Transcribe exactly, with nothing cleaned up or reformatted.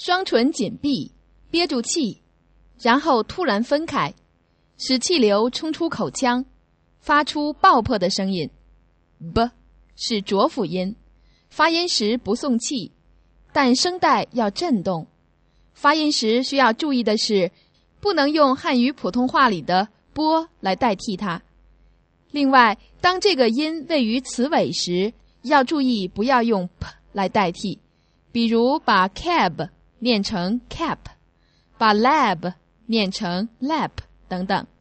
双唇紧闭，憋住气，然后突然分开，使气流冲出口腔，发出爆破的声音。b 是浊辅音，发音时不送气，但声带要震动。发音时需要注意的是，不能用汉语普通话里的波来代替它。另外，当这个音位于词尾时，要注意不要用 p 来代替，比如把 cab 念成 cap， 把 lab 念成 lap 等等。